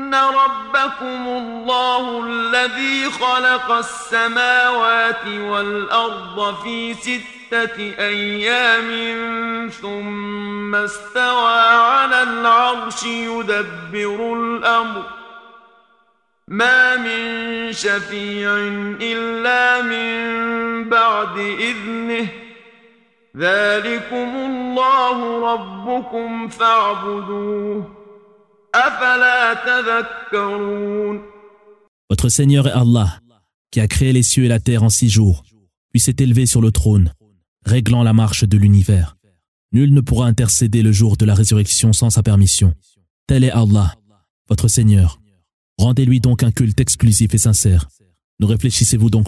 ربكم الله الذي خلق السماوات والأرض في 6 أيام ثم استوى على العرش يدبر الأمر ما من شفيع إلا من بعد إذنه ذلكم الله ربكم فاعبدوه أفلا تذكرون. Votre Seigneur est Allah, qui a créé les cieux et la terre en 6 jours, puis s'est élevé sur le trône, réglant la marche de l'univers. Nul ne pourra intercéder le jour de la résurrection sans sa permission. Tel est Allah, votre Seigneur. Rendez-lui donc un culte exclusif et sincère. Ne réfléchissez-vous donc pas ?